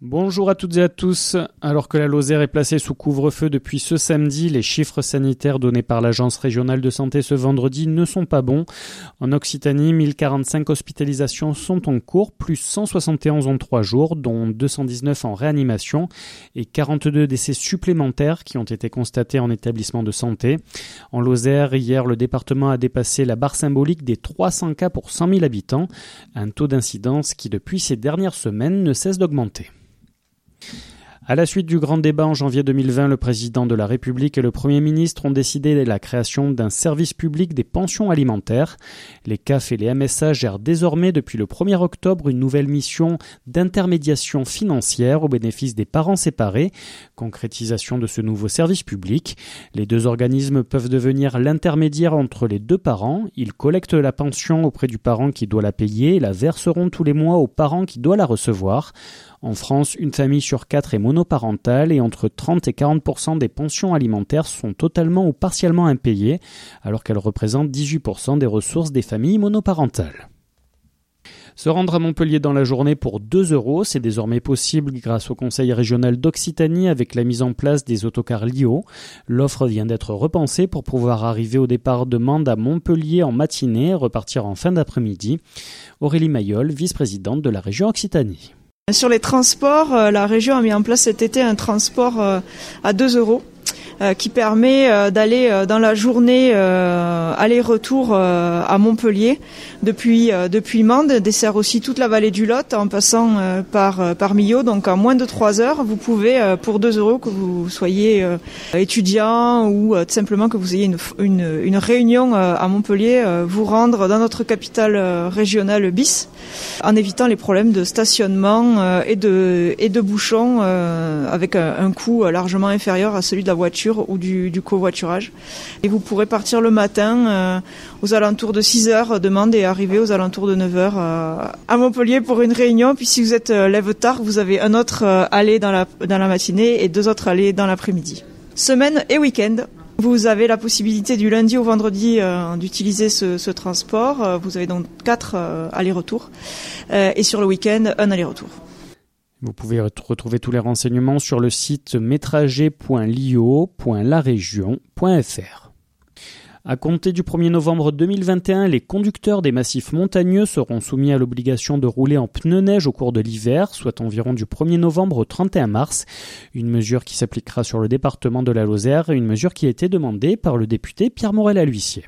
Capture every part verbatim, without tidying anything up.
Bonjour à toutes et à tous. Alors que la Lozère est placée sous couvre-feu depuis ce samedi, les chiffres sanitaires donnés par l'Agence régionale de santé ce vendredi ne sont pas bons. En Occitanie, mille quarante-cinq hospitalisations sont en cours, plus cent soixante et onze en trois jours, dont deux cent dix-neuf en réanimation et quarante-deux décès supplémentaires qui ont été constatés en établissement de santé. En Lozère, hier, le département a dépassé la barre symbolique des trois cents cas pour cent mille habitants, un taux d'incidence qui depuis ces dernières semaines ne cesse d'augmenter. À la suite du grand débat en janvier deux mille vingt, le président de la République et le Premier ministre ont décidé de la création d'un service public des pensions alimentaires. Les C A F et les M S A gèrent désormais depuis le premier octobre une nouvelle mission d'intermédiation financière au bénéfice des parents séparés. Concrétisation de ce nouveau service public. Les deux organismes peuvent devenir l'intermédiaire entre les deux parents. Ils collectent la pension auprès du parent qui doit la payer et la verseront tous les mois au parent qui doit la recevoir. En France, une famille sur quatre est monoparentale et entre trente et quarante pour cent des pensions alimentaires sont totalement ou partiellement impayées, alors qu'elles représentent dix-huit pour cent des ressources des familles monoparentales. Se rendre à Montpellier dans la journée pour deux euros, c'est désormais possible grâce au Conseil régional d'Occitanie avec la mise en place des autocars L I O. L'offre vient d'être repensée pour pouvoir arriver au départ de Mende à Montpellier en matinée et repartir en fin d'après-midi. Aurélie Mayol, vice-présidente de la région Occitanie. Sur les transports, la région a mis en place cet été un transport à deux euros qui permet d'aller dans la journée aller-retour à Montpellier depuis depuis Mende, dessert aussi toute la vallée du Lot en passant par par Millau. Donc en moins de trois heures, vous pouvez pour deux euros, que vous soyez étudiant ou tout simplement que vous ayez une une, une réunion à Montpellier, vous rendre dans notre capitale régionale bis en évitant les problèmes de stationnement et de et de bouchons avec un, un coût largement inférieur à celui de la voiture ou du, du covoiturage. Et vous pourrez partir le matin euh, aux alentours de six heures de Mende et arriver aux alentours de neuf heures euh, à Montpellier pour une réunion. Puis si vous êtes euh, lève tard, vous avez un autre euh, aller dans la, dans la matinée et deux autres allées dans l'après-midi. Semaine et week-end. Vous avez la possibilité du lundi au vendredi euh, d'utiliser ce, ce transport. Euh, vous avez donc quatre euh, allers-retours. Euh, et sur le week-end, un aller-retour. Vous pouvez retrouver tous les renseignements sur le site metrager point lio point la région point f r. À compter du premier novembre deux mille vingt et un, les conducteurs des massifs montagneux seront soumis à l'obligation de rouler en pneus neige au cours de l'hiver, soit environ du premier novembre au trente et un mars. Une mesure qui s'appliquera sur le département de la Lozère, une mesure qui a été demandée par le député Pierre Morel à l'huissier.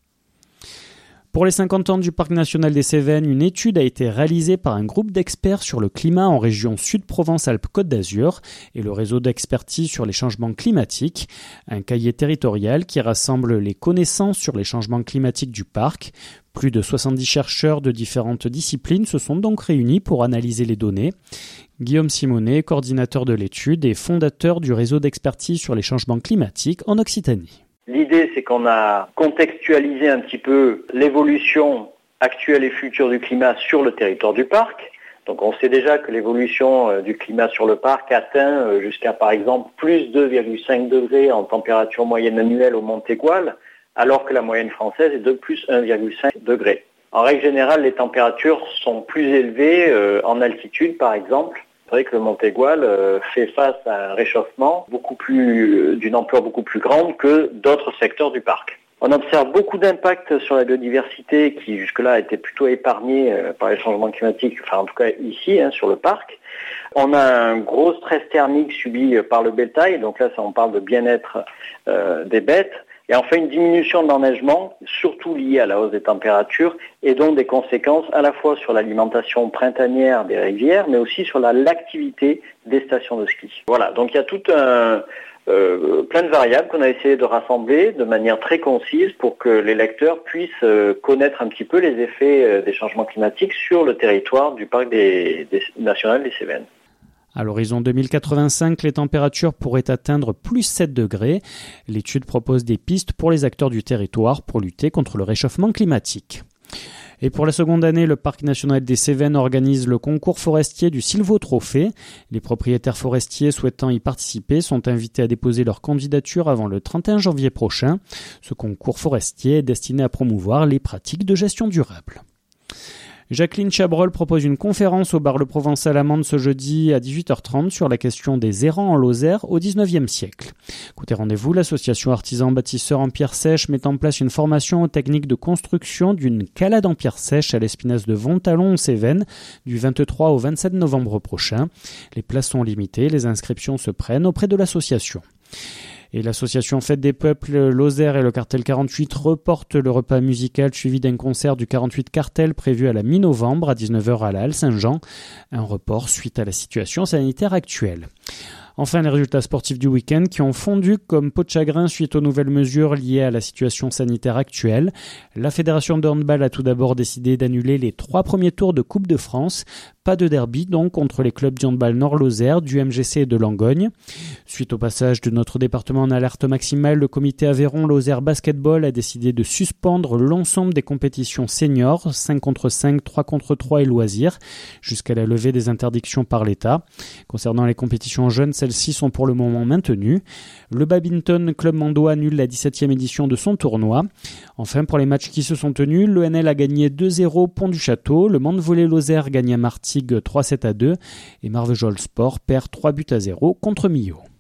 Pour les cinquante ans du Parc national des Cévennes, une étude a été réalisée par un groupe d'experts sur le climat en région Sud-Provence-Alpes-Côte d'Azur et le réseau d'expertise sur les changements climatiques. Un cahier territorial qui rassemble les connaissances sur les changements climatiques du parc. Plus de soixante-dix chercheurs de différentes disciplines se sont donc réunis pour analyser les données. Guillaume Simonet, coordinateur de l'étude et fondateur du réseau d'expertise sur les changements climatiques en Occitanie. L'idée, c'est qu'on a contextualisé un petit peu l'évolution actuelle et future du climat sur le territoire du parc. Donc on sait déjà que l'évolution du climat sur le parc atteint jusqu'à par exemple plus deux virgule cinq degrés en température moyenne annuelle au Montégoal, alors que la moyenne française est de plus un virgule cinq degrés. En règle générale, les températures sont plus élevées en altitude par exemple. C'est vrai que le Montégoal euh, fait face à un réchauffement beaucoup plus, euh, d'une ampleur beaucoup plus grande que d'autres secteurs du parc. On observe beaucoup d'impacts sur la biodiversité qui jusque-là étaient plutôt épargnés euh, par les changements climatiques, enfin en tout cas ici, hein, sur le parc. On a un gros stress thermique subi euh, par le bétail, donc là ça, on parle de bien-être euh, des bêtes. Et enfin une diminution de l'enneigement, surtout liée à la hausse des températures, et donc des conséquences à la fois sur l'alimentation printanière des rivières, mais aussi sur la l'activité des stations de ski. Voilà, donc il y a tout un euh, plein de variables qu'on a essayé de rassembler de manière très concise pour que les lecteurs puissent euh, connaître un petit peu les effets euh, des changements climatiques sur le territoire du parc des, des national des Cévennes. À l'horizon deux mille quatre-vingt-cinq, les températures pourraient atteindre plus sept degrés. L'étude propose des pistes pour les acteurs du territoire pour lutter contre le réchauffement climatique. Et pour la seconde année, le Parc national des Cévennes organise le concours forestier du Sylvo-Trophée. Les propriétaires forestiers souhaitant y participer sont invités à déposer leur candidature avant le trente et un janvier prochain. Ce concours forestier est destiné à promouvoir les pratiques de gestion durable. Jacqueline Chabrol propose une conférence au bar Le Provençal à Mende ce jeudi à dix-huit heures trente sur la question des errants en Lozère au dix-neuvième siècle. Écoutez, rendez-vous, l'association artisans bâtisseurs en pierre sèche met en place une formation aux techniques de construction d'une calade en pierre sèche à l'Espinasse de Vontalon-Cévennes du vingt-trois au vingt-sept novembre prochain. Les places sont limitées, les inscriptions se prennent auprès de l'association. Et l'association Fête des Peuples Lozère et le Cartel quarante-huit reportent le repas musical suivi d'un concert du quarante-huit Cartel prévu à la mi-novembre à dix-neuf heures à la Halle Saint-Jean. Un report suite à la situation sanitaire actuelle. Enfin, les résultats sportifs du week-end qui ont fondu comme peau de chagrin suite aux nouvelles mesures liées à la situation sanitaire actuelle. La Fédération de handball a tout d'abord décidé d'annuler les trois premiers tours de Coupe de France. Pas de derby donc contre les clubs du handball Nord-Lozère, du M G C et de Langogne. Suite au passage de notre département en alerte maximale, le comité Aveyron Lozère Basketball a décidé de suspendre l'ensemble des compétitions seniors, cinq contre cinq, trois contre trois et loisirs, jusqu'à la levée des interdictions par l'État. Concernant les compétitions jeunes, celles-ci sont pour le moment maintenues. Le badminton Club Mandois annule la dix-septième édition de son tournoi. Enfin, pour les matchs qui se sont tenus, l'O N L a gagné deux zéro Pont du Château, le Mende Volley Lozère gagne à Martigues trois sept à deux et Marvejols Sport perd trois buts à zéro contre Millau.